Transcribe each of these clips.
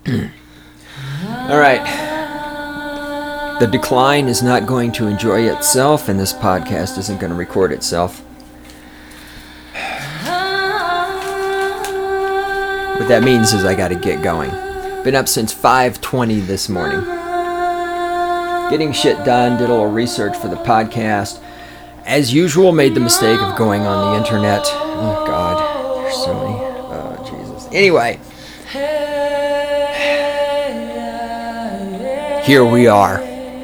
All right. The decline is not going to enjoy itself, and this podcast isn't going to record itself. What that means is I got to get going. Been up since 5:20 this morning. Getting shit done, did a little research for the podcast. As usual, made the mistake of going on the internet. Oh, God. There's so many. Oh, Jesus. Anyway. Here we are.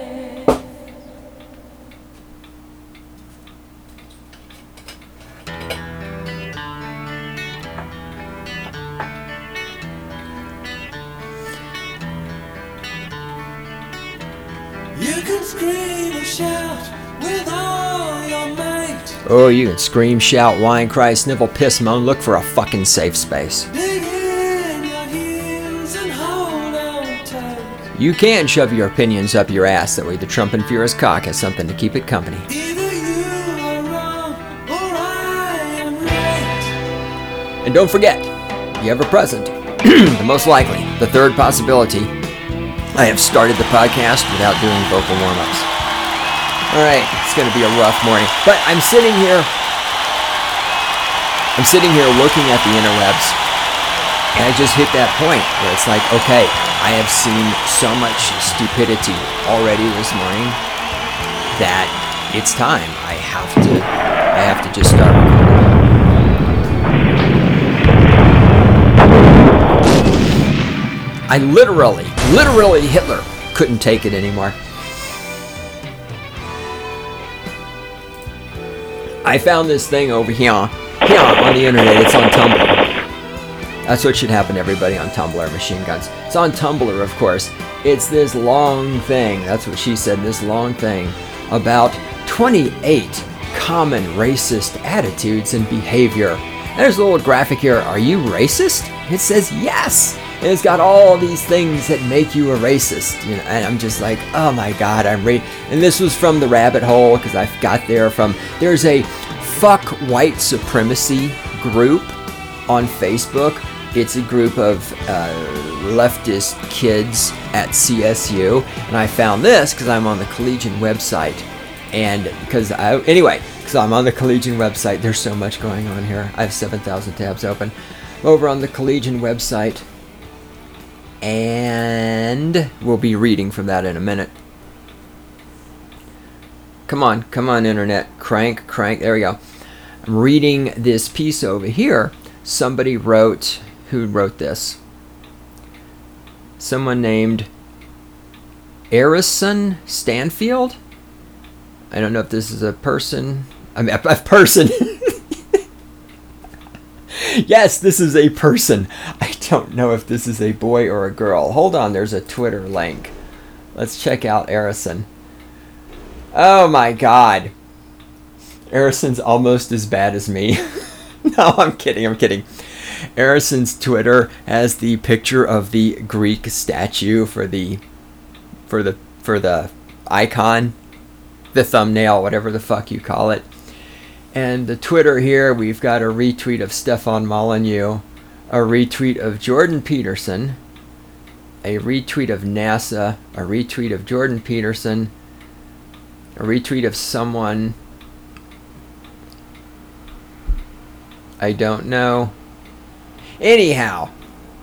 You can scream and shout with all your might. Oh, you can scream, shout, whine, cry, snivel, piss, moan. Look for a fucking safe space. Dig in your heels and hold on tight. You can shove your opinions up your ass. That way the Trump and Furious cock has something to keep it company. Either you are wrong or I am right. And don't forget, the ever-present, the most likely, the third possibility, I have started the podcast without doing vocal warm-ups. All right, it's going to be a rough morning. But I'm sitting here looking at the interwebs, and I just hit that point where it's like, okay, I have seen so much stupidity already this morning that it's time. I have to just start recording. I literally Hitler couldn't take it anymore. I found this thing over here on the internet. It's on Tumblr. That's what should happen to everybody on Tumblr, machine guns. It's on Tumblr, of course. It's this long thing, that's what she said, this long thing about 28 common racist attitudes and behavior. And there's a little graphic here. Are you racist? It says yes. And it's got all these things that make you a racist, you know. And I'm just like, oh my God, And this was from the rabbit hole because I got there from. There's a fuck white supremacy group on Facebook. It's a group of leftist kids at CSU, and I found this because I'm on the Collegian website, and because I'm on the Collegian website. There's so much going on here. I have 7,000 tabs open over on the Collegian website. And we'll be reading from that in a minute. Come on, internet. Crank. There we go. I'm reading this piece over here. Somebody wrote, who wrote this? Someone named Arison Stanfield? I don't know if this is a person. I mean, a person. Yes, this is a person. I don't know if this is a boy or a girl. Hold on, there's a Twitter link. Let's check out Arison. Oh my God. Arison's almost as bad as me. No, I'm kidding. Arison's Twitter has the picture of the Greek statue for the icon, the thumbnail, whatever the fuck you call it. And the Twitter here, we've got a retweet of Stefan Molyneux, a retweet of Jordan Peterson, a retweet of NASA, a retweet of Jordan Peterson, a retweet of someone I don't know. Anyhow.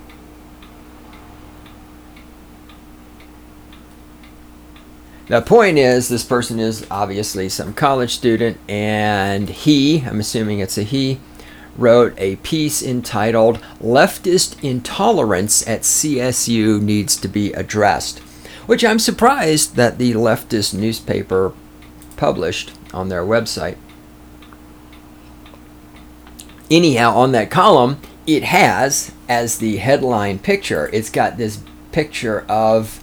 The point is, this person is obviously some college student, and I'm assuming it's a he, wrote a piece entitled, "Leftist Intolerance at CSU Needs to be Addressed," which I'm surprised that the leftist newspaper published on their website. Anyhow, on that column, it has, as the headline picture, it's got this picture of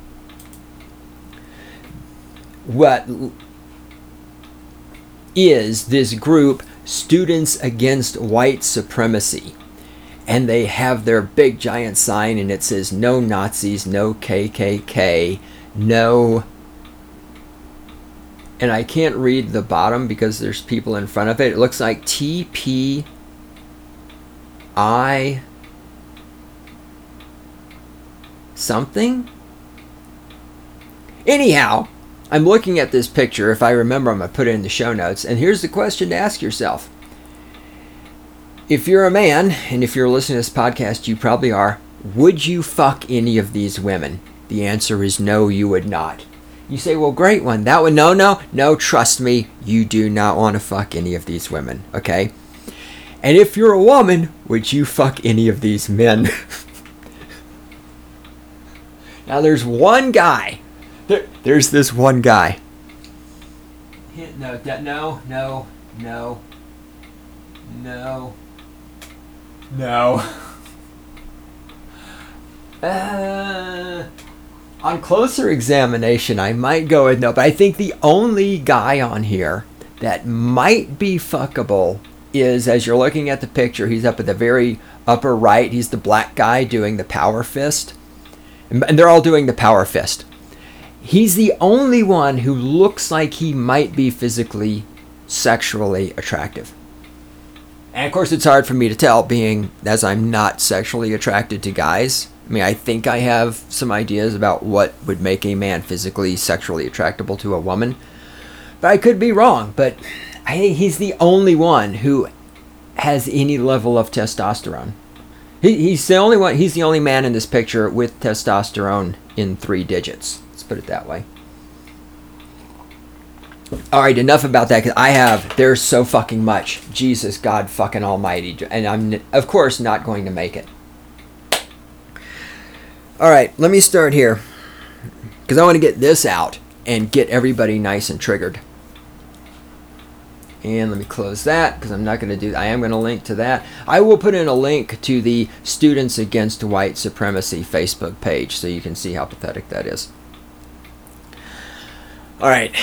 what is this group, Students Against White Supremacy. And they have their big giant sign, and it says no Nazis, no KKK, no... And I can't read the bottom because there's people in front of it. It looks like TPI something? Anyhow, I'm looking at this picture. If I remember, I'm going to put it in the show notes. And here's the question to ask yourself. If you're a man, and if you're listening to this podcast, you probably are, would you fuck any of these women? The answer is no, you would not. You say, well, great one. That one, no, trust me, you do not want to fuck any of these women, okay? And if you're a woman, would you fuck any of these men? Now, there's one guy. There's this one guy. No. On closer examination, I might go with no, but I think the only guy on here that might be fuckable is, as you're looking at the picture, he's up at the very upper right. He's the black guy doing the power fist. And they're all doing the power fist. He's the only one who looks like he might be physically, sexually attractive. And of course, it's hard for me to tell, being as I'm not sexually attracted to guys. I mean, I think I have some ideas about what would make a man physically, sexually attractable to a woman. But I could be wrong. But I think he's the only one who has any level of testosterone. He's the only one. He's the only man in this picture with testosterone in 3 digits. Let's put it that way. All right, enough about that, because there's so fucking much. Jesus, God fucking almighty. And I'm, of course, not going to make it. All right, let me start here, because I want to get this out and get everybody nice and triggered. And let me close that, because I'm not going to do that. I am going to link to that. I will put in a link to the Students Against White Supremacy Facebook page, so you can see how pathetic that is. All right.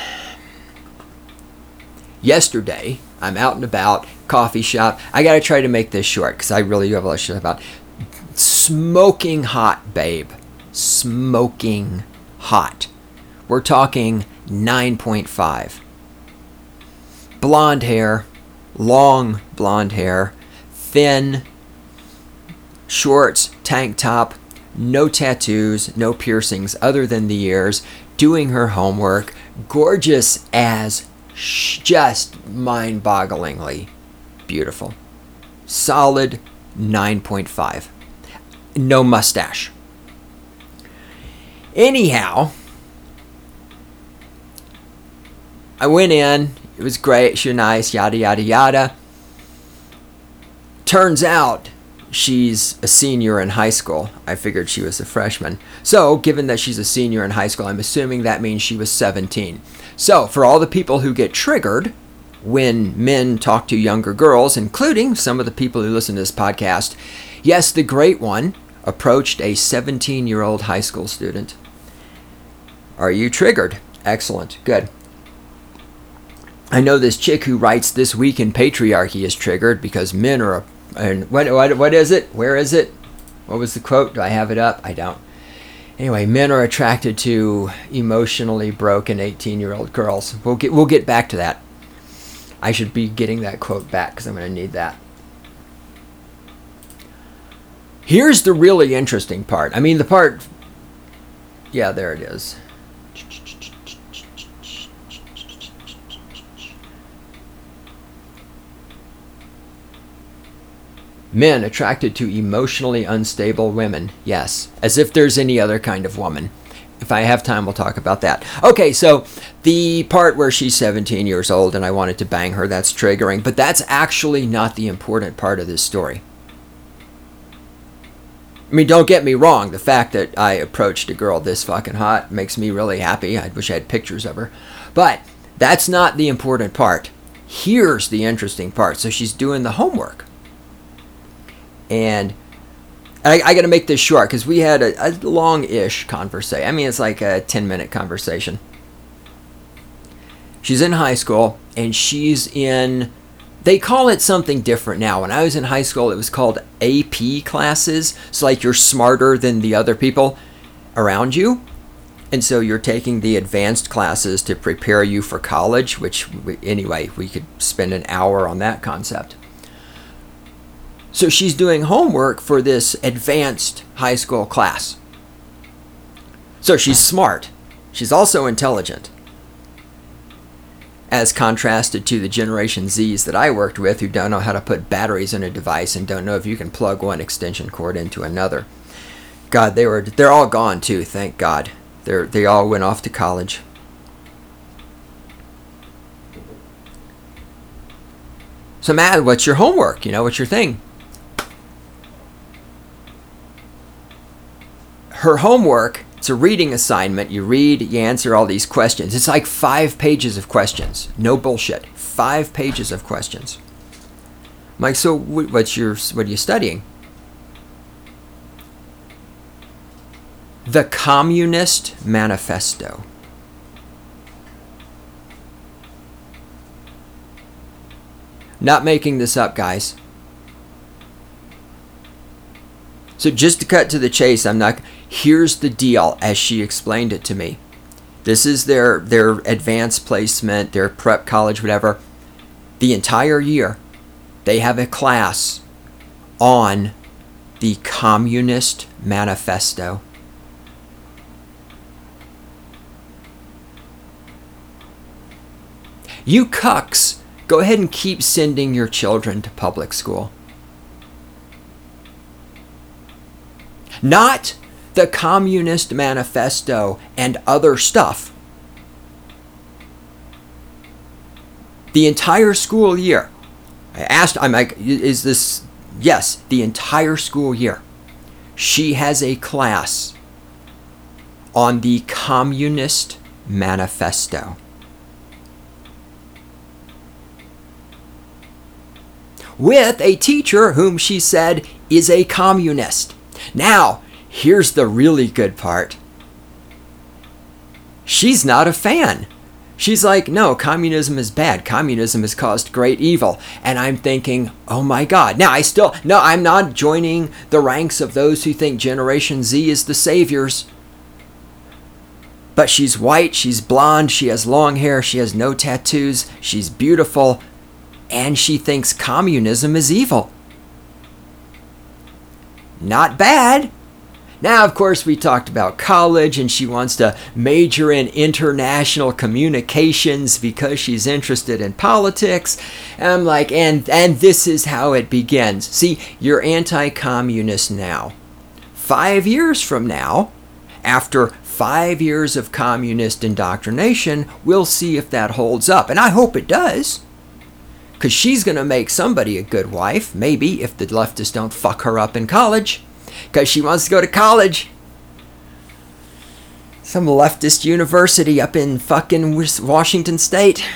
Yesterday, I'm out and about, coffee shop. I got to try to make this short, because I really do have a lot of shit about. Smoking hot, babe. Smoking hot. We're talking 9.5. Blonde hair. Long blonde hair. Thin. Shorts. Tank top. No tattoos. No piercings other than the ears. Doing her homework. Gorgeous as just mind-bogglingly beautiful. Solid 9.5. No mustache. Anyhow, I went in. It was great. She was nice. Yada, yada, yada. Turns out she's a senior in high school. I figured she was a freshman. So, given that she's a senior in high school, I'm assuming that means she was 17. So, for all the people who get triggered when men talk to younger girls, including some of the people who listen to this podcast, yes, the great one approached a 17-year-old high school student. Are you triggered? Excellent. Good. I know this chick who writes This Week in Patriarchy is triggered because men are... What is it? Where is it? What was the quote? Do I have it up? I don't. Anyway, men are attracted to emotionally broken 18-year-old girls. We'll get back to that. I should be getting that quote back because I'm going to need that. Here's the really interesting part. I mean, the part... Yeah, there it is. Men attracted to emotionally unstable women. Yes. As if there's any other kind of woman. If I have time, we'll talk about that. Okay, so the part where she's 17 years old and I wanted to bang her, that's triggering. But that's actually not the important part of this story. I mean, don't get me wrong. The fact that I approached a girl this fucking hot makes me really happy. I wish I had pictures of her. But that's not the important part. Here's the interesting part. So she's doing the homework. And I got to make this short because we had a long-ish conversation. I mean, it's like a 10-minute conversation. She's in high school, and she's in... They call it something different now. When I was in high school, it was called AP classes. It's like you're smarter than the other people around you. And so you're taking the advanced classes to prepare you for college, which, anyway, we could spend an hour on that concept. So she's doing homework for this advanced high school class. So she's smart. She's also intelligent. As contrasted to the Generation Zs that I worked with, who don't know how to put batteries in a device and don't know if you can plug one extension cord into another. God, they're all gone too, thank God. They all went off to college. So Matt, what's your homework? What's your thing? Her homework, it's a reading assignment. You read, you answer all these questions. It's like 5 pages of questions. No bullshit. 5 pages of questions. I'm like, so what are you studying? The Communist Manifesto. Not making this up, guys. So just to cut to the chase, here's the deal as she explained it to me. This is their advanced placement, their prep college, whatever. The entire year, they have a class on the Communist Manifesto. You cucks, go ahead and keep sending your children to public school. Not the Communist Manifesto and other stuff. The entire school year. I'm like, is this? Yes, the entire school year. She has a class on the Communist Manifesto. With a teacher whom she said is a communist. Now, here's the really good part. She's not a fan. She's like, no, communism is bad. Communism has caused great evil. And I'm thinking, oh my God. Now, I'm not joining the ranks of those who think Generation Z is the saviors. But she's white, she's blonde, she has long hair, she has no tattoos, she's beautiful, and she thinks communism is evil. Not bad. Now, of course, we talked about college, and she wants to major in international communications because she's interested in politics. And I'm like, and this is how it begins. See, you're anti-communist now. 5 years from now, after 5 years of communist indoctrination, we'll see if that holds up. And I hope it does. Because she's going to make somebody a good wife, maybe, if the leftists don't fuck her up in college. Because she wants to go to college. Some leftist university up in fucking Washington State.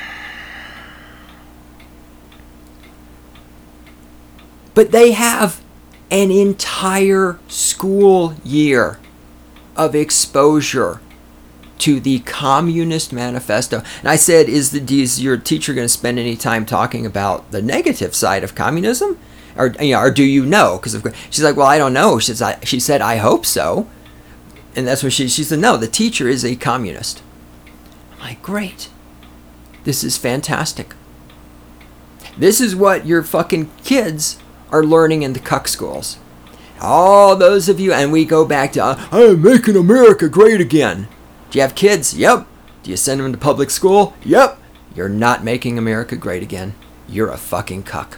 But they have an entire school year of exposure to the Communist Manifesto. And I said, is your teacher going to spend any time talking about the negative side of communism? Or do you know? Because she's like, well, I don't know. She said, I hope so. And that's what she said, no, the teacher is a communist. I'm like, great. This is fantastic. This is what your fucking kids are learning in the cuck schools. All those of you, and we go back to, I'm making America great again. Do you have kids? Yep. Do you send them to public school? Yep. You're not making America great again. You're a fucking cuck.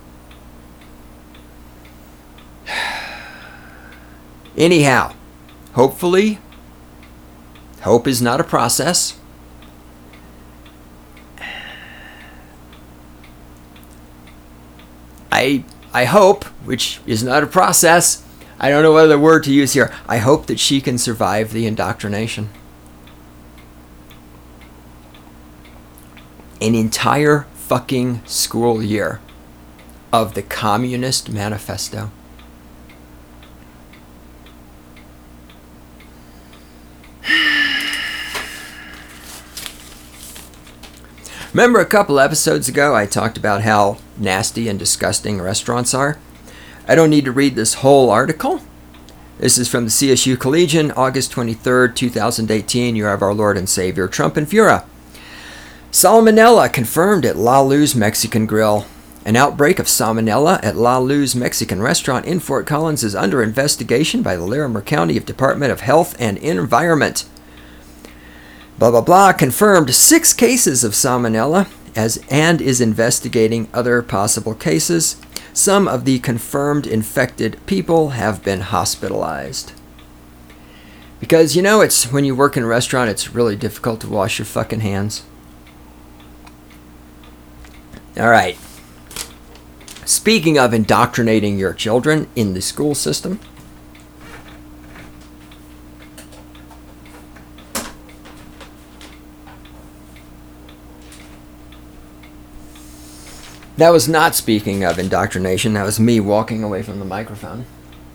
Anyhow, hopefully, hope is not a process. I hope, which is not a process, I don't know what other word to use here, I hope that she can survive the indoctrination. An entire fucking school year of the Communist Manifesto. Remember a couple episodes ago I talked about how nasty and disgusting restaurants are? I don't need to read this whole article. This is from the CSU Collegian, August 23rd, 2018, year of our Lord and Savior, Trump and Fura. Salmonella confirmed at La Luz Mexican Grill. An outbreak of salmonella at La Luz Mexican restaurant in Fort Collins is under investigation by the Larimer County Department of Health and Environment. Blah, blah, blah. Confirmed 6 cases of salmonella and is investigating other possible cases. Some of the confirmed infected people have been hospitalized. Because, it's when you work in a restaurant, it's really difficult to wash your fucking hands. All right. Speaking of indoctrinating your children in the school system, that was not speaking of indoctrination. That was me walking away from the microphone.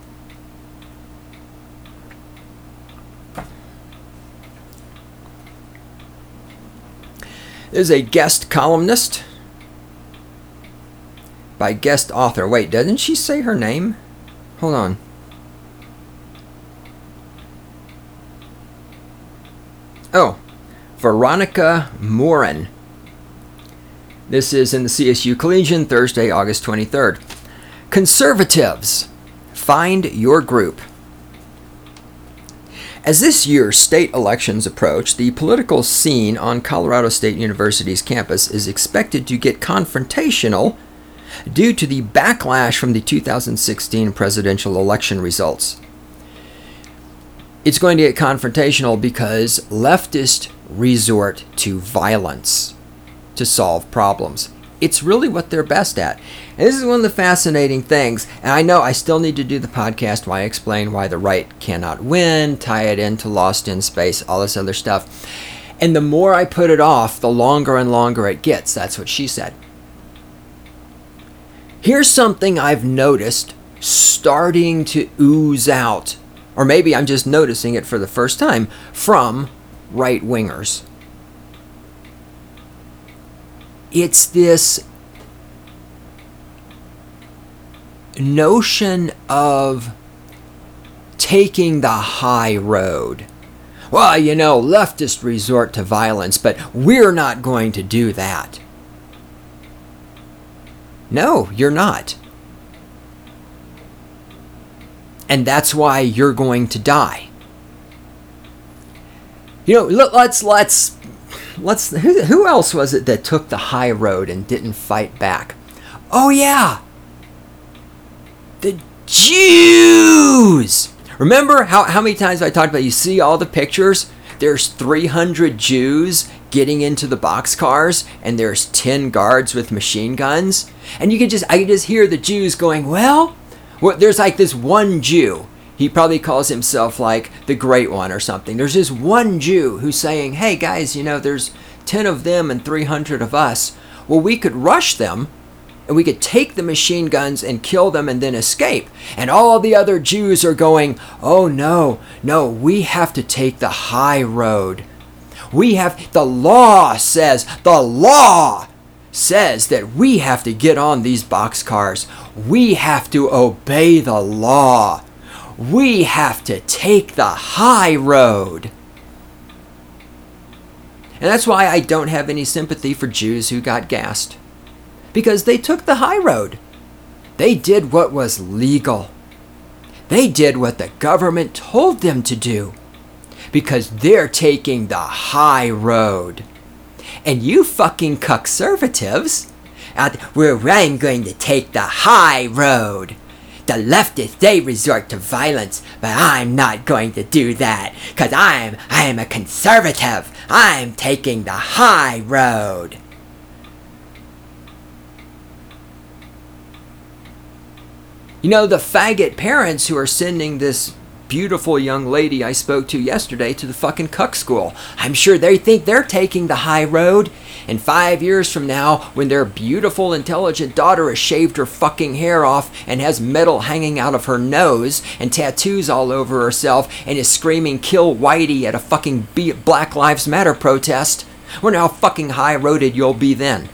There's a guest columnist by guest author. Wait, doesn't she say her name? Hold on. Oh, Veronica Morin. This is in the CSU Collegian, Thursday, August 23rd. Conservatives, find your group. As this year's state elections approach, the political scene on Colorado State University's campus is expected to get confrontational due to the backlash from the 2016 presidential election results. It's going to get confrontational because leftists resort to violence to solve problems. It's really what they're best at. And this is one of the fascinating things. And I know I still need to do the podcast where I explain why the right cannot win, tie it into Lost in Space, all this other stuff. And the more I put it off, the longer and longer it gets. That's what she said. Here's something I've noticed starting to ooze out, or maybe I'm just noticing it for the first time, from right-wingers. It's this notion of taking the high road. Well, leftists resort to violence, but we're not going to do that. No, you're not. And that's why you're going to die. Let's who else was it that took the high road and didn't fight back? Oh yeah, the Jews. Remember how many times I talked about, you see all the pictures, there's 300 Jews getting into the boxcars and there's 10 guards with machine guns, and I could just hear the Jews going, well, there's like this one Jew. He probably calls himself like the Great One or something. There's this one Jew who's saying, hey guys, there's 10 of them and 300 of us. Well, we could rush them and we could take the machine guns and kill them and then escape. And all the other Jews are going, oh no, we have to take the high road. The law says that we have to get on these boxcars. We have to obey the law. We have to take the high road. And that's why I don't have any sympathy for Jews who got gassed. Because they took the high road. They did what was legal. They did what the government told them to do. Because they're taking the high road. And you fucking conservatives, I'm going to take the high road. The leftists, they resort to violence, but I'm not going to do that, because I am a conservative. I'm taking the high road. The faggot parents who are sending this beautiful young lady I spoke to yesterday to the fucking cuck school, I'm sure they think they're taking the high road. And 5 years from now, when their beautiful, intelligent daughter has shaved her fucking hair off and has metal hanging out of her nose and tattoos all over herself and is screaming "Kill Whitey" at a fucking Black Lives Matter protest, wonder how fucking high-roaded you'll be then.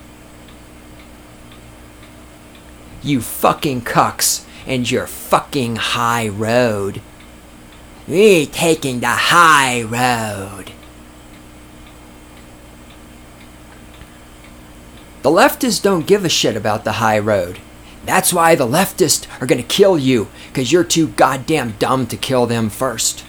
You fucking cucks and your fucking high road. We're taking the high road. The leftists don't give a shit about the high road. That's why the leftists are going to kill you, because you're too goddamn dumb to kill them first.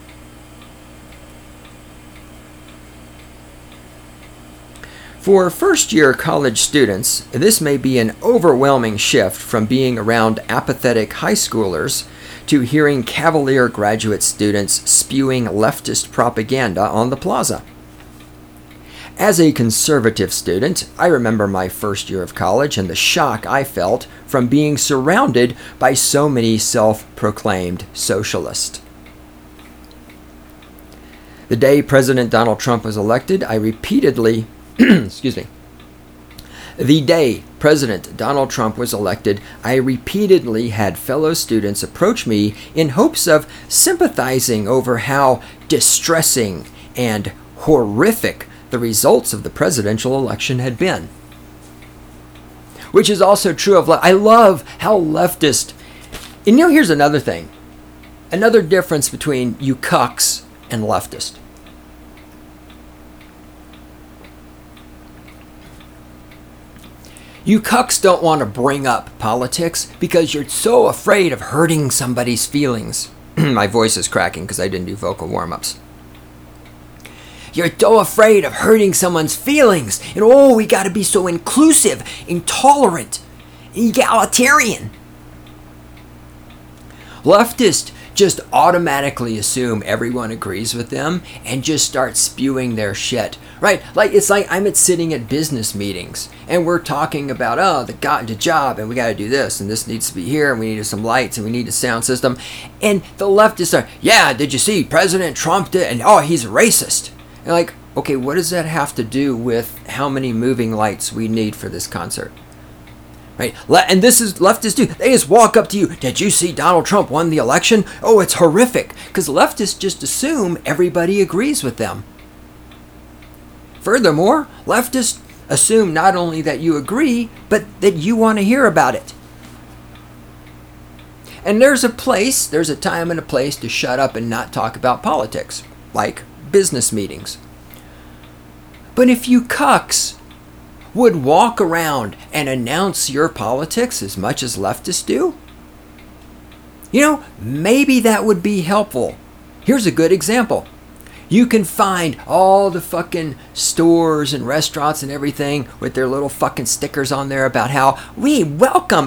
For first-year college students, this may be an overwhelming shift from being around apathetic high schoolers to hearing cavalier graduate students spewing leftist propaganda on the plaza. As a conservative student, I remember my first year of college and the shock I felt from being surrounded by so many self-proclaimed socialists. The day President Donald Trump was elected, I repeatedly The day President Donald Trump was elected, I repeatedly had fellow students approach me in hopes of sympathizing over how distressing and horrific the results of the presidential election had been. Which is also true of I love how leftist. And here's another thing. Another difference between you cucks and leftist. You cucks don't want to bring up politics because you're so afraid of hurting somebody's feelings. My voice is cracking because I didn't do vocal warm-ups. You're so afraid of hurting someone's feelings. And we got to be so inclusive, intolerant, egalitarian. Leftists just automatically assume everyone agrees with them and just start spewing their shit. Right? It's like I'm sitting at business meetings and we're talking about, the job and we got to do this and this needs to be here and we need some lights and we need a sound system. And the leftists are, yeah, did you see President Trump did? And he's a racist. And okay, what does that have to do with how many moving lights we need for this concert? Right? And this is leftists do. They just walk up to you. Did you see Donald Trump won the election? Oh, it's horrific. Because leftists just assume everybody agrees with them. Furthermore, leftists assume not only that you agree, but that you want to hear about it. And there's a time and a place to shut up and not talk about politics, like business meetings. But if you cucks would walk around and announce your politics as much as leftists do, maybe that would be helpful. Here's a good example. You can find all the fucking stores and restaurants and everything with their little fucking stickers on there about how we welcome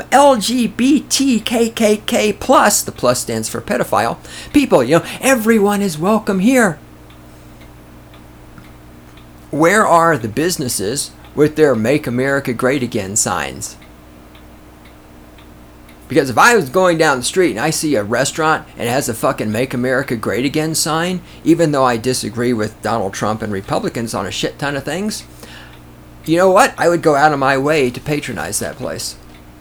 LGBTKKK+, the plus stands for pedophile, people, everyone is welcome here. Where are the businesses with their Make America Great Again signs? Because if I was going down the street and I see a restaurant and it has a fucking Make America Great Again sign, even though I disagree with Donald Trump and Republicans on a shit ton of things, you know what? I would go out of my way to patronize that place.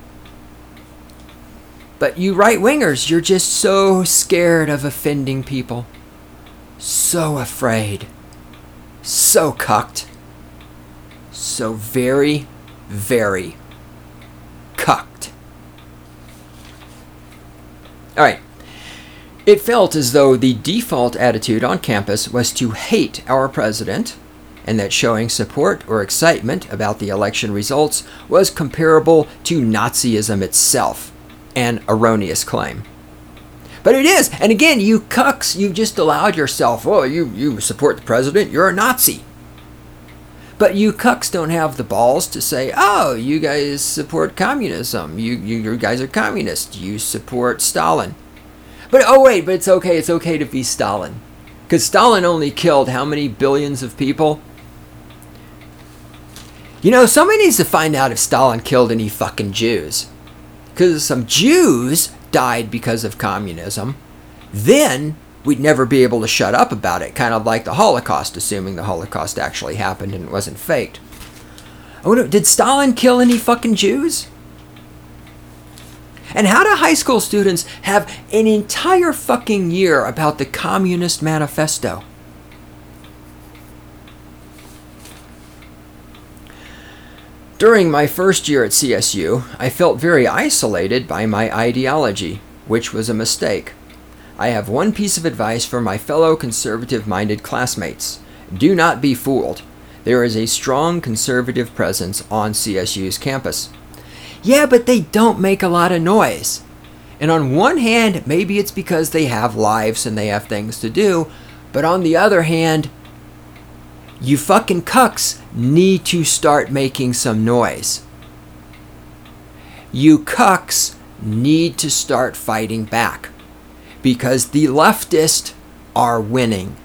But you right-wingers, you're just so scared of offending people. So afraid. So cucked. So very, very cucked. All right. It felt as though the default attitude on campus was to hate our president, and that showing support or excitement about the election results was comparable to Nazism itself, an erroneous claim. But it is, and again, you cucks, you just allowed yourself, you support the president, you're a Nazi. But you cucks don't have the balls to say, you guys support communism. You guys are communists. You support Stalin. But it's okay. It's okay to be Stalin. Because Stalin only killed how many billions of people? Somebody needs to find out if Stalin killed any fucking Jews. Because some Jews died because of communism. Then we'd never be able to shut up about it, kind of like the Holocaust, assuming the Holocaust actually happened and it wasn't faked. Did Stalin kill any fucking Jews? And how do high school students have an entire fucking year about the Communist Manifesto? During my first year at CSU, I felt very isolated by my ideology, which was a mistake. I have one piece of advice for my fellow conservative-minded classmates. Do not be fooled. there is a strong conservative presence on CSU's campus. Yeah, but they don't make a lot of noise. And on one hand, maybe it's because they have lives and they have things to do, but on the other hand, you fucking cucks need to start making some noise. You cucks need to start fighting back because the leftists are winning.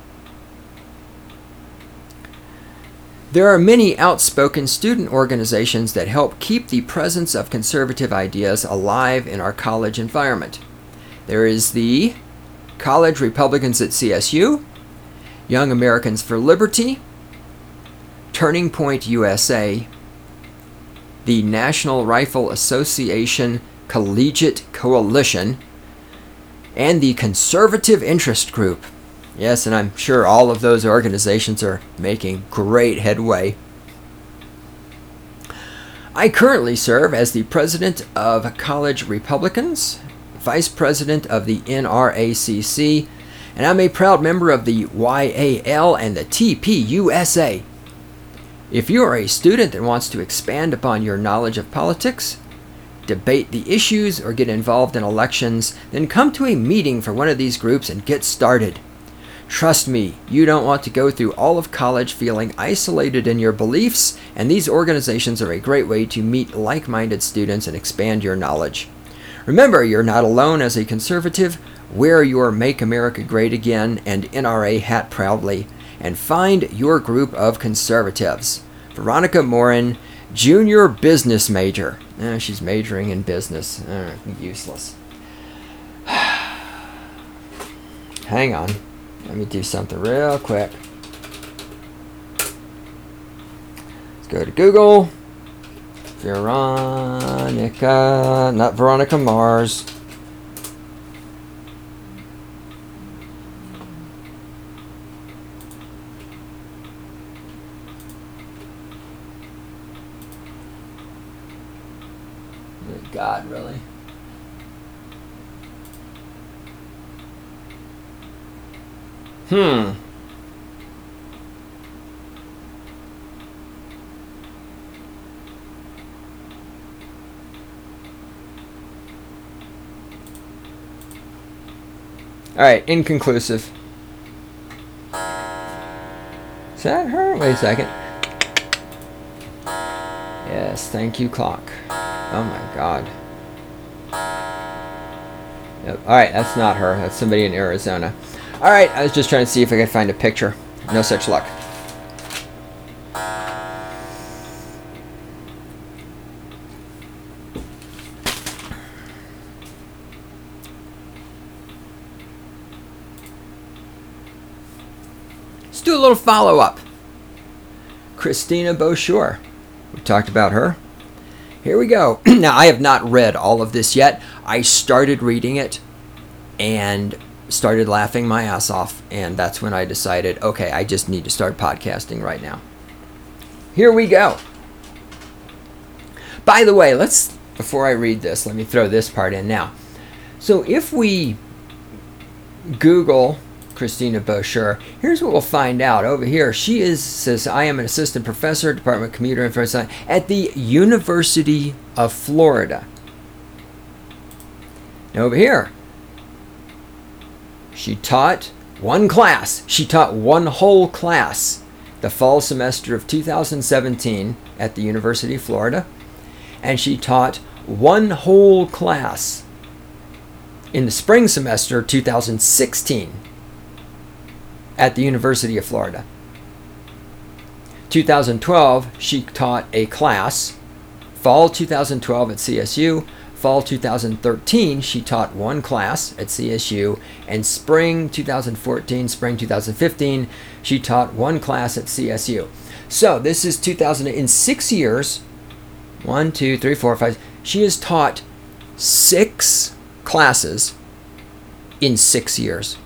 There are many outspoken student organizations that help keep the presence of conservative ideas alive in our college environment. There is the College Republicans at CSU, Young Americans for Liberty, Turning Point USA, the National Rifle Association Collegiate Coalition, and the Conservative Interest Group. Yes, and I'm sure all of those organizations are making great headway. I currently serve as the president of College Republicans, vice president of the NRACC, and I'm a proud member of the YAL and the TPUSA. If you are a student that wants to expand upon your knowledge of politics, debate the issues, or get involved in elections, then come to a meeting for one of these groups and get started. Trust me, you don't want to go through all of college feeling isolated in your beliefs, and these organizations are a great way to meet like-minded students and expand your knowledge. Remember, you're not alone as a conservative. Wear your Make America Great Again and NRA hat proudly, and find your group of conservatives. Veronica Morin, junior business major. She's majoring in business. Useless. Hang on. Let me do something real quick. Let's go to Google. Veronica, not Veronica Mars. God, really? Alright, inconclusive. Is that her? Wait a second. Yes, thank you, clock. Oh my god. Yep. Alright, that's not her. That's somebody in Arizona. Alright, I was just trying to see if I could find a picture. No such luck. Let's do a little follow-up. Christina Boshour. We talked about her. Here we go. Now, I have not read all of this yet. I started reading it and started laughing my ass off, and that's when I decided, okay, I just need to start podcasting right now. Here we go. By the way, before I read this, let me throw this part in now. So if we Google Christina Boshour, here's what we'll find out. Over here, says, I am an assistant professor, Department of Computer Information Science at the University of Florida. And over here, she taught one class. She taught one whole class the fall semester of 2017 at the University of Florida. And she taught one whole class in the spring semester 2016 at the University of Florida. 2012, she taught a class. Fall 2012 at CSU. Fall 2013, she taught one class at CSU. And spring 2014, spring 2015, she taught one class at CSU. So this is 2000. In 6 years, 1, 2, 3, 4, 5, she has taught 6 classes in 6 years.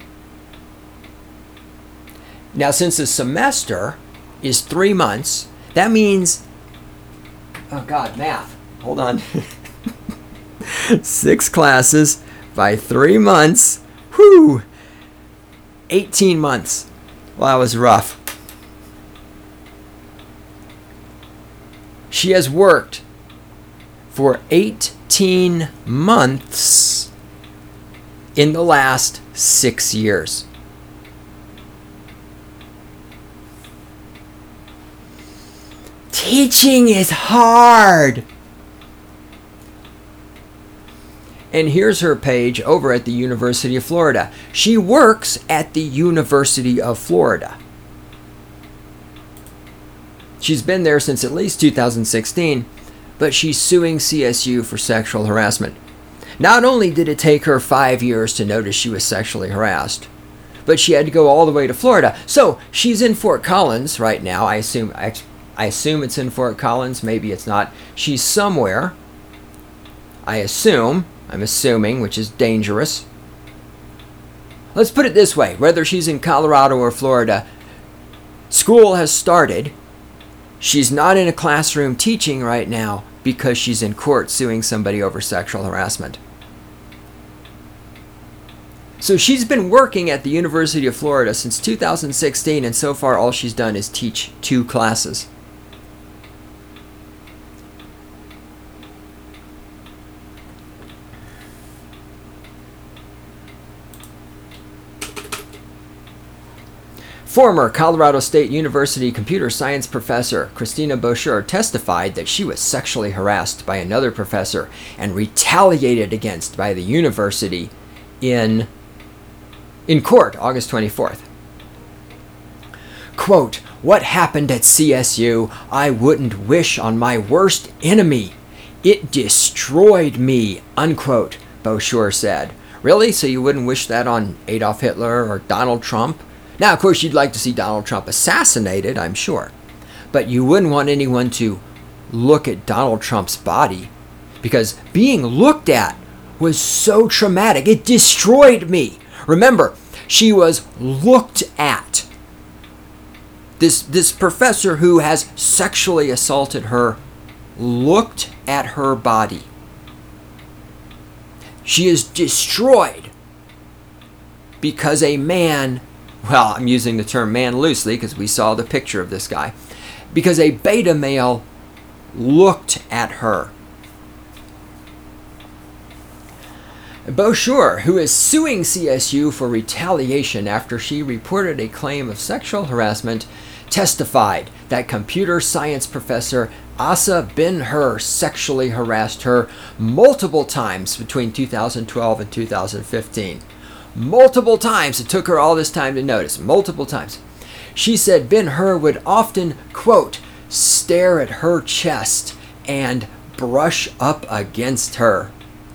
Now, since a semester is 3 months, that means, oh God, math. Hold on. 6 classes by 3 months. Whew. 18 months. Well, that was rough. She has worked for 18 months in the last 6 years. Teaching is hard. And here's her page over at the University of Florida. She works at the University of Florida. She's been there since at least 2016, but she's suing CSU for sexual harassment. Not only did it take her 5 years to notice she was sexually harassed, but she had to go all the way to Florida. So she's in Fort Collins right now. I assume it's in Fort Collins. Maybe it's not. She's somewhere. I'm assuming, which is dangerous. Let's put it this way. Whether she's in Colorado or Florida, school has started. She's not in a classroom teaching right now because she's in court suing somebody over sexual harassment. So she's been working at the University of Florida since 2016, and so far all she's done is teach 2 classes. Former Colorado State University computer science professor Christina Bosher testified that she was sexually harassed by another professor and retaliated against by the university in court August 24th. Quote, "What happened at CSU, I wouldn't wish on my worst enemy. It destroyed me," unquote, Bosher said. Really? So you wouldn't wish that on Adolf Hitler or Donald Trump? Now, of course, you'd like to see Donald Trump assassinated, I'm sure. But you wouldn't want anyone to look at Donald Trump's body, because being looked at was so traumatic. It destroyed me. Remember, she was looked at. This professor who has sexually assaulted her looked at her body. She is destroyed because a man, well, I'm using the term man loosely because we saw the picture of this guy, because a beta male looked at her. Bosher, who is suing CSU for retaliation after she reported a claim of sexual harassment, testified that computer science professor Asa Ben-Hur sexually harassed her multiple times between 2012 and 2015. Multiple times. It took her all this time to notice. Multiple times. She said Ben-Hur would often, quote, stare at her chest and brush up against her.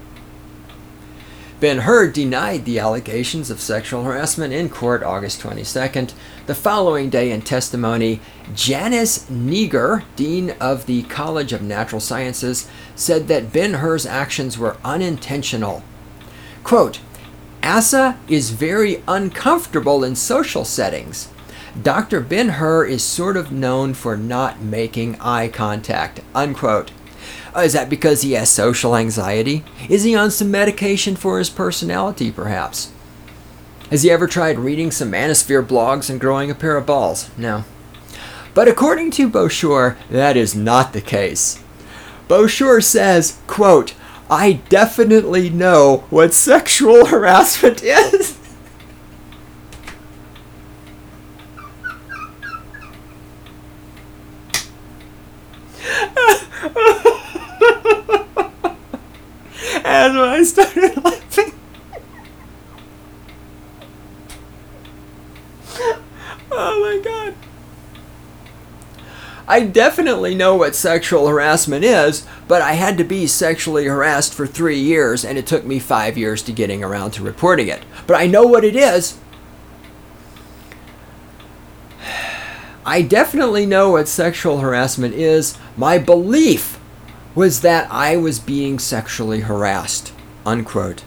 Ben-Hur denied the allegations of sexual harassment in court August 22nd. The following day in testimony, Janice Nieger, Dean of the College of Natural Sciences, said that Ben-Hur's actions were unintentional. Quote, Asa is very uncomfortable in social settings. Dr. Ben-Hur is sort of known for not making eye contact, unquote. Is that because he has social anxiety? Is he on some medication for his personality, perhaps? Has he ever tried reading some manosphere blogs and growing a pair of balls? No. But according to Bosher, that is not the case. Bosher says, quote, I definitely know what sexual harassment is. And when I started laughing, oh my God. I definitely know what sexual harassment is, but I had to be sexually harassed for 3 years, and it took me 5 years to getting around to reporting it. But I know what it is. I definitely know what sexual harassment is. My belief was that I was being sexually harassed, unquote.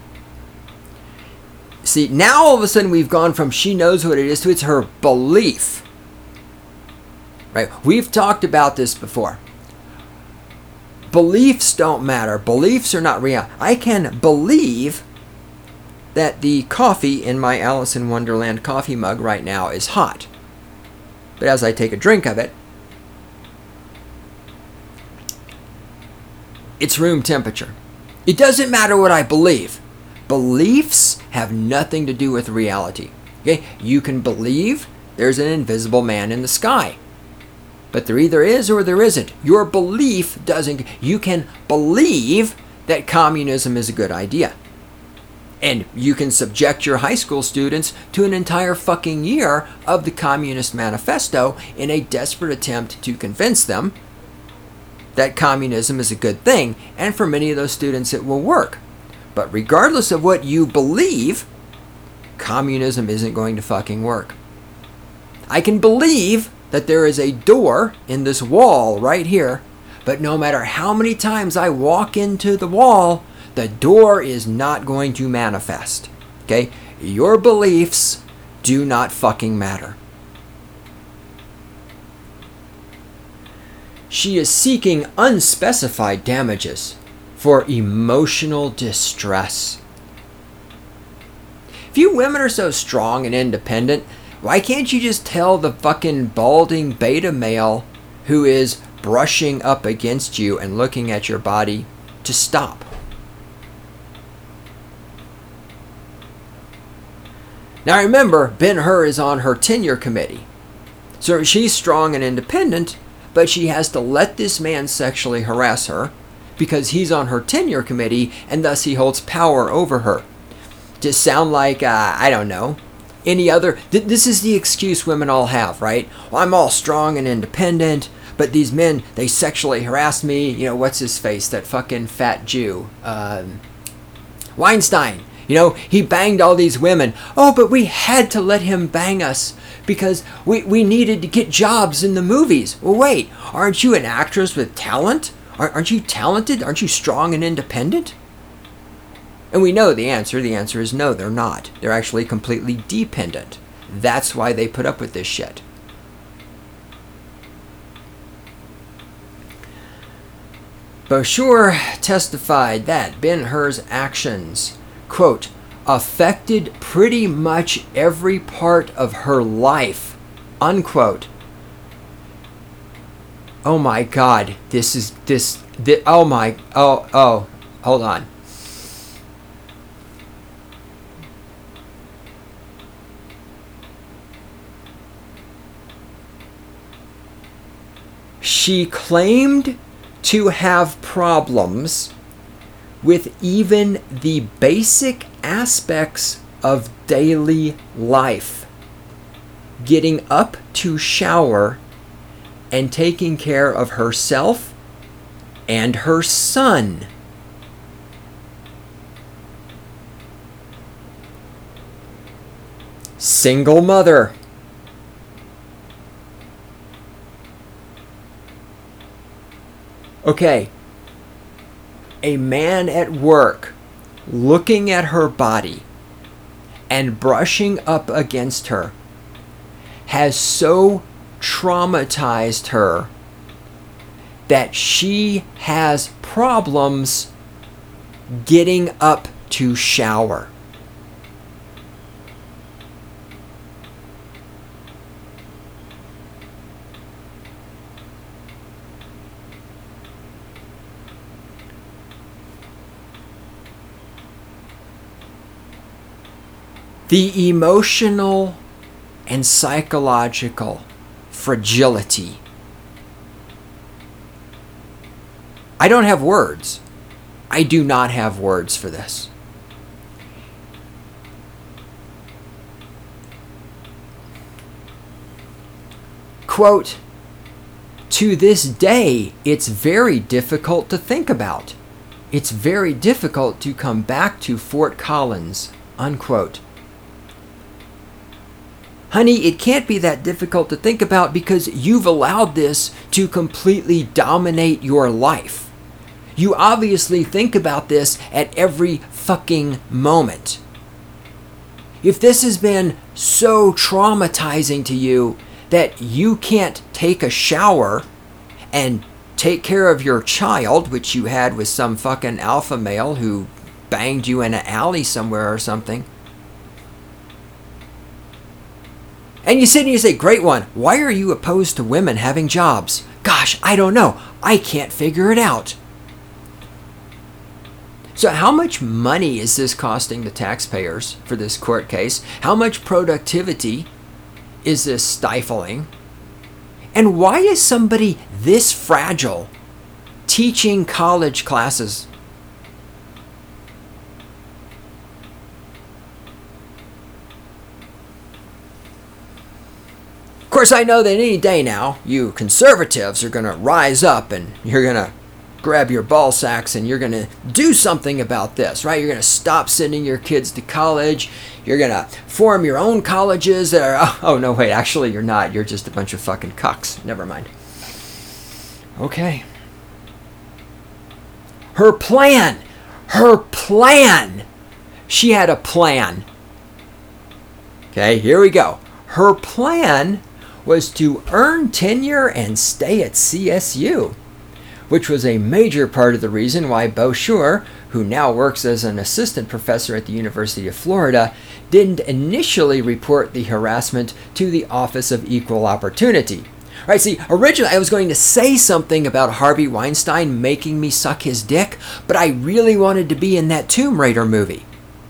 See, now all of a sudden we've gone from she knows what it is to it's her belief. Right? We've talked about this before. Beliefs don't matter. Beliefs are not real. I can believe that the coffee in my Alice in Wonderland coffee mug right now is hot. But as I take a drink of it, It's room temperature. It doesn't matter what I believe. Beliefs have nothing to do with reality. Okay? You can believe there's an invisible man in the sky. But there either is or there isn't. Your belief doesn't. You can believe that communism is a good idea. And you can subject your high school students to an entire fucking year of the Communist Manifesto in a desperate attempt to convince them that communism is a good thing. And for many of those students, it will work. But regardless of what you believe, communism isn't going to fucking work. I can believe that there is a door in this wall right here, but no matter how many times I walk into the wall, the door is not going to manifest. Okay? Your beliefs do not fucking matter. She is seeking unspecified damages for emotional distress. If you women are so strong and independent, why can't you just tell the fucking balding beta male who is brushing up against you and looking at your body to stop? Now remember, Ben-Hur is on her tenure committee. So she's strong and independent, but she has to let this man sexually harass her because he's on her tenure committee and thus he holds power over her. To sound like, I don't know, any other... This is the excuse women all have, right? Well, I'm all strong and independent, but these men, they sexually harass me. You know, what's his face? That fucking fat Jew. Weinstein. You know, he banged all these women. Oh, but we had to let him bang us because we needed to get jobs in the movies. Well, wait, aren't you an actress with talent? Aren't you talented? Aren't you strong and independent? And we know the answer. The answer is no, they're not. They're actually completely dependent. That's why they put up with this shit. Bashur testified that Ben-Hur's actions, quote, affected pretty much every part of her life, unquote. Oh my God, hold on. She claimed to have problems with even the basic aspects of daily life. Getting up to shower and taking care of herself and her son. Single mother. Okay, a man at work looking at her body and brushing up against her has so traumatized her that she has problems getting up to shower. The emotional and psychological fragility. I don't have words. I do not have words for this. Quote, to this day, it's very difficult to think about. It's very difficult to come back to Fort Collins, unquote. Honey, it can't be that difficult to think about because you've allowed this to completely dominate your life. You obviously think about this at every fucking moment. If this has been so traumatizing to you that you can't take a shower and take care of your child, which you had with some fucking alpha male who banged you in an alley somewhere or something, and you sit and you say, great one, why are you opposed to women having jobs? Gosh, I don't know. I can't figure it out. So how much money is this costing the taxpayers for this court case? How much productivity is this stifling? And why is somebody this fragile teaching college classes? Of course, I know that any day now, you conservatives are going to rise up and you're going to grab your ball sacks and you're going to do something about this, right? You're going to stop sending your kids to college. You're going to form your own colleges that are, oh no, wait, actually you're not. You're just a bunch of fucking cucks. Never mind. Okay. Her plan. She had a plan. Okay, here we go. Her plan was to earn tenure and stay at CSU, which was a major part of the reason why Bowsher, who now works as an assistant professor at the University of Florida, didn't initially report the harassment to the Office of Equal Opportunity. Right, see, originally I was going to say something about Harvey Weinstein making me suck his dick, but I really wanted to be in that Tomb Raider movie.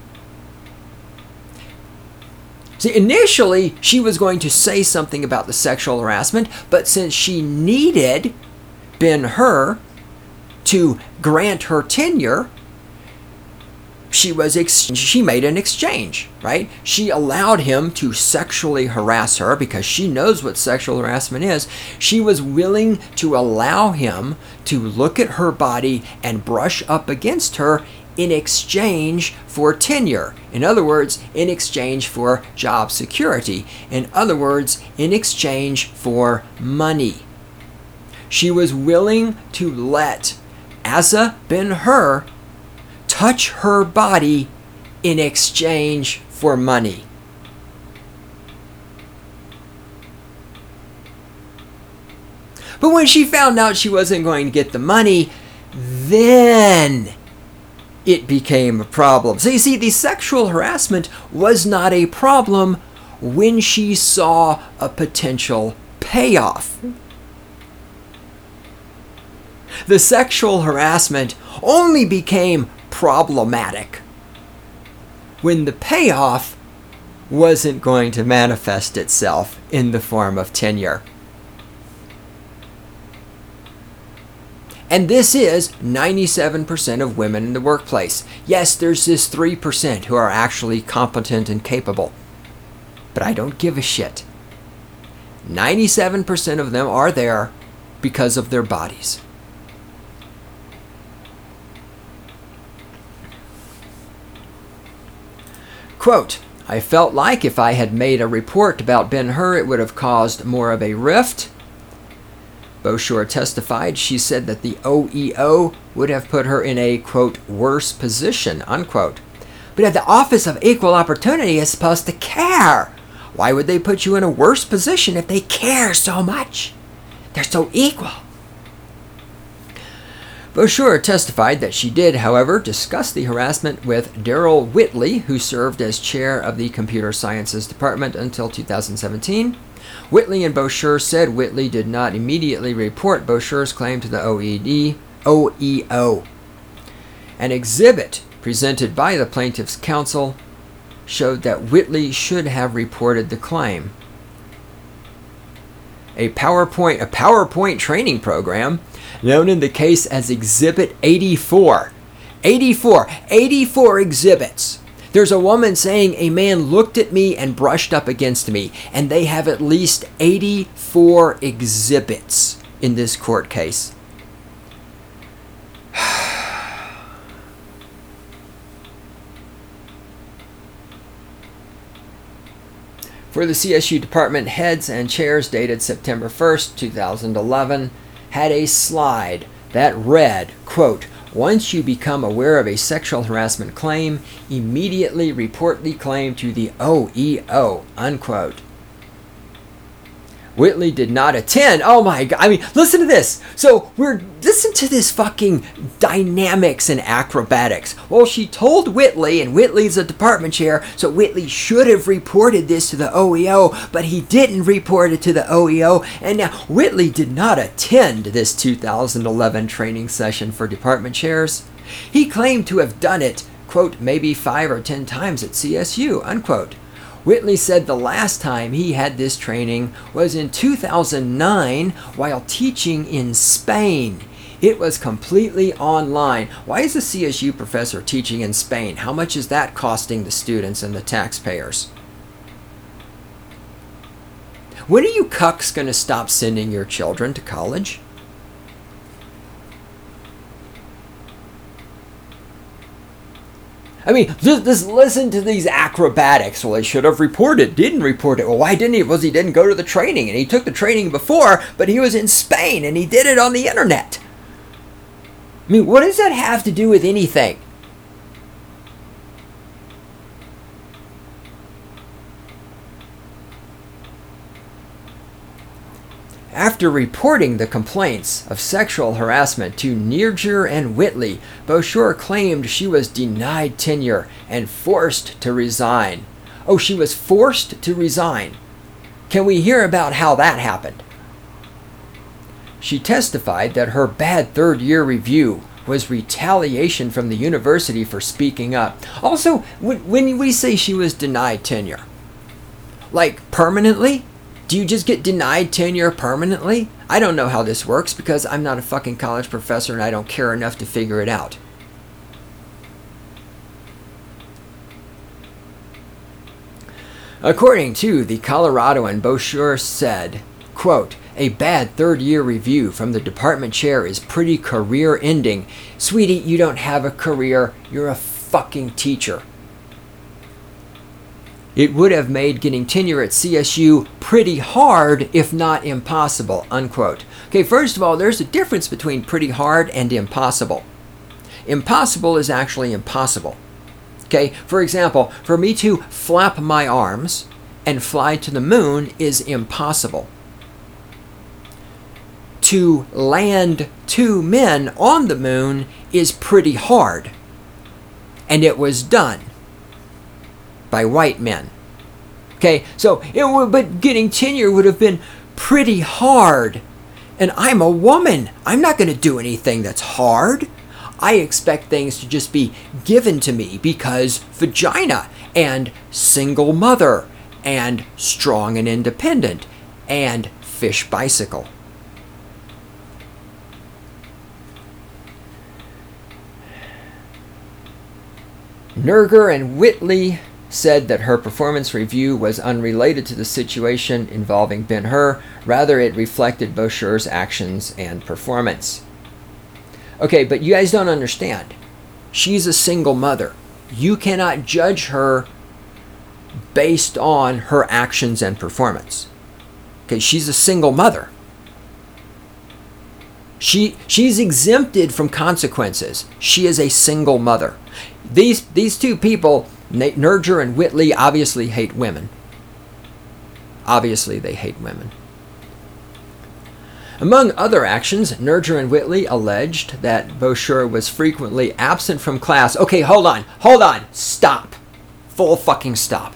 See, initially, she was going to say something about the sexual harassment, but since she needed Ben-Hur to grant her tenure, she made an exchange, right? She allowed him to sexually harass her because she knows what sexual harassment is. She was willing to allow him to look at her body and brush up against her in exchange for tenure. In other words, in exchange for job security. In other words, in exchange for money. She was willing to let Asa Ben-Hur touch her body in exchange for money. But when she found out she wasn't going to get the money, then it became a problem. So you see, the sexual harassment was not a problem when she saw a potential payoff. The sexual harassment only became problematic when the payoff wasn't going to manifest itself in the form of tenure. And this is 97% of women in the workplace. Yes, there's this 3% who are actually competent and capable. But I don't give a shit. 97% of them are there because of their bodies. Quote, I felt like if I had made a report about Ben-Hur, it would have caused more of a rift. Bowsher testified. She said that the OEO would have put her in a, quote, worse position, unquote. But the Office of Equal Opportunity is supposed to care. Why would they put you in a worse position if they care so much? They're so equal. Bowsher testified that she did, however, discuss the harassment with Daryl Whitley, who served as chair of the Computer Sciences Department until 2017. Whitley and Bowsher said Whitley did not immediately report Bowsher's claim to the OEO. An exhibit presented by the plaintiff's counsel showed that Whitley should have reported the claim. A PowerPoint training program known in the case as Exhibit 84. 84 exhibits. There's a woman saying a man looked at me and brushed up against me, and they have at least 84 exhibits in this court case. For the CSU department, heads and chairs dated September 1st, 2011, had a slide that read, quote, once you become aware of a sexual harassment claim, immediately report the claim to the OEO, unquote. Whitley did not attend. Oh my God. I mean, listen to this. So listen to this fucking dynamics and acrobatics. Well, she told Whitley, and Whitley's a department chair, so Whitley should have reported this to the OEO, but he didn't report it to the OEO, and now Whitley did not attend this 2011 training session for department chairs. He claimed to have done it, quote, maybe 5 or 10 times at CSU, unquote. Whitley said the last time he had this training was in 2009 while teaching in Spain. It was completely online. Why is a CSU professor teaching in Spain? How much is that costing the students and the taxpayers? When are you cucks going to stop sending your children to college? I mean, just listen to these acrobatics. Well, he should have reported, didn't report it. Well, why didn't he? Well, he didn't go to the training, and he took the training before, but he was in Spain, and he did it on the internet. I mean, what does that have to do with anything? After reporting the complaints of sexual harassment to Nerger and Whitley, Boshour claimed she was denied tenure and forced to resign. Oh, she was forced to resign. Can we hear about how that happened? She testified that her bad third-year review was retaliation from the university for speaking up. Also, when we say she was denied tenure, like permanently? Do you just get denied tenure permanently? I don't know how this works because I'm not a fucking college professor and I don't care enough to figure it out. According to the Coloradoan, Boshour said, quote, a bad third-year review from the department chair is pretty career-ending. Sweetie, you don't have a career. You're a fucking teacher. It would have made getting tenure at CSU pretty hard, if not impossible, unquote. Okay, first of all, there's a difference between pretty hard and impossible. Impossible is actually impossible. Okay, for example, for me to flap my arms and fly to the moon is impossible. To land 2 men on the moon is pretty hard. And it was done by white men. Okay, so but getting tenure would have been pretty hard. And I'm a woman. I'm not going to do anything that's hard. I expect things to just be given to me because vagina and single mother and strong and independent and fish bicycle. Nerger and Whitley said that her performance review was unrelated to the situation involving Ben-Hur. Rather, it reflected Boshour's actions and performance. Okay, but you guys don't understand. She's a single mother. You cannot judge her based on her actions and performance. Okay, she's a single mother. She's exempted from consequences. She is a single mother. These two people, Nerger and Whitley, obviously hate women. Obviously, they hate women. Among other actions, Nerger and Whitley alleged that Boshour was frequently absent from class. Okay, hold on, stop. Full fucking stop.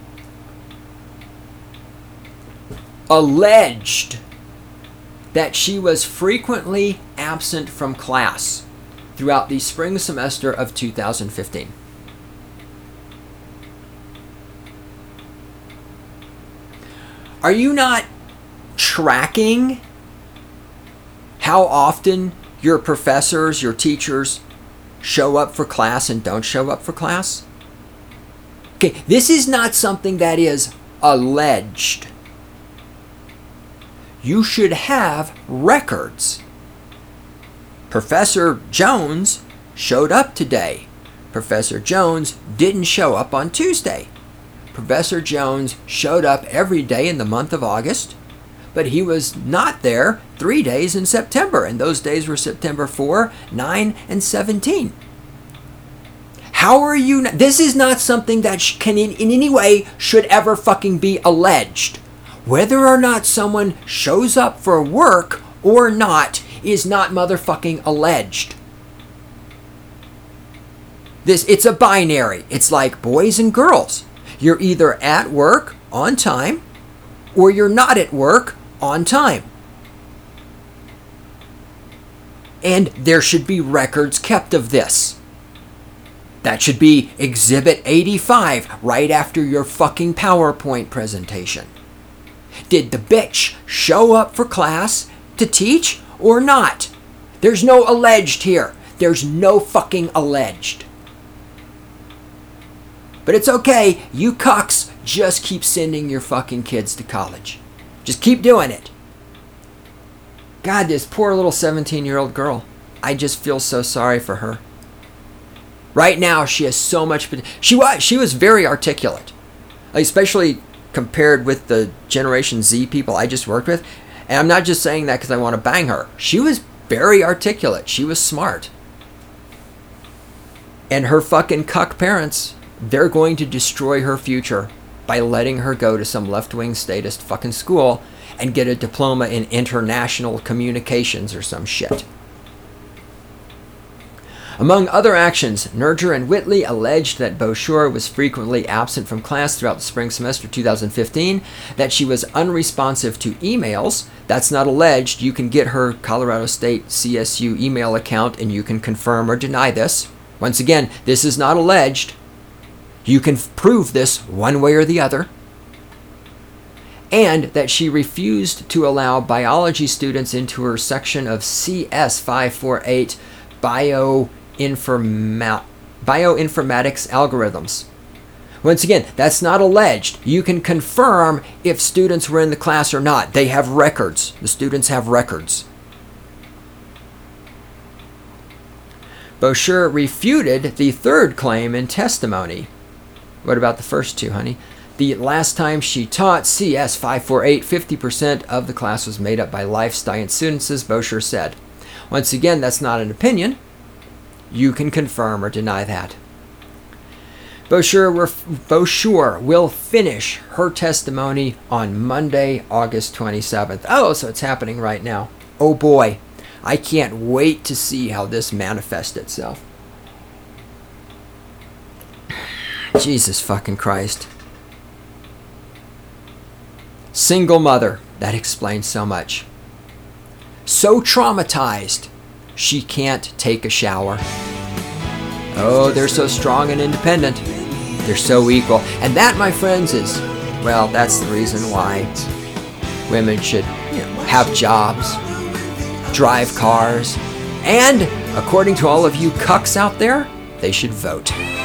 Alleged that she was frequently absent from class throughout the spring semester of 2015. Are you not tracking how often your professors, your teachers show up for class and don't show up for class? Okay, this is not something that is alleged. You should have records. Professor Jones showed up today. Professor Jones didn't show up on Tuesday. Professor Jones showed up every day in the month of August, but he was not there 3 days in September, and those days were September 4, 9, and 17. How are you not? This is not something that can in any way should ever fucking be alleged. Whether or not someone shows up for work or not is not motherfucking alleged. It's a binary. It's like boys and girls. You're either at work on time or you're not at work on time. And there should be records kept of this. That should be Exhibit 85 right after your fucking PowerPoint presentation. Did the bitch show up for class to teach or not? There's no alleged here. There's no fucking alleged. But it's okay. You cucks just keep sending your fucking kids to college. Just keep doing it. God, this poor little 17-year-old girl. I just feel so sorry for her. Right now, she has so much. She was very articulate, especially compared with the Generation Z people I just worked with. And I'm not just saying that because I want to bang her. She was very articulate. She was smart. And her fucking cuck parents, they're going to destroy her future by letting her go to some left-wing statist fucking school and get a diploma in international communications or some shit. Among other actions, Nerger and Whitley alleged that Boshure was frequently absent from class throughout the spring semester 2015, that she was unresponsive to emails. That's not alleged. You can get her Colorado State CSU email account and you can confirm or deny this. Once again, this is not alleged. You can prove this one way or the other. And that she refused to allow biology students into her section of CS 548 bioinformatics algorithms. Once again, that's not alleged. You can confirm if students were in the class or not. They have records. The students have records. Boshure refuted the third claim in testimony. What about the first two, honey? The last time she taught CS 548, 50% of the class was made up by life science students, as Boshure said. Once again, that's not an opinion. You can confirm or deny that. Boshure will finish her testimony on Monday, August 27th. Oh, so it's happening right now. Oh boy, I can't wait to see how this manifests itself. Jesus fucking Christ. Single mother. That explains so much. So traumatized, she can't take a shower. Oh, they're so strong and independent. They're so equal. And that, my friends, is, well, that's the reason why women should, have jobs, drive cars, and, according to all of you cucks out there, they should vote.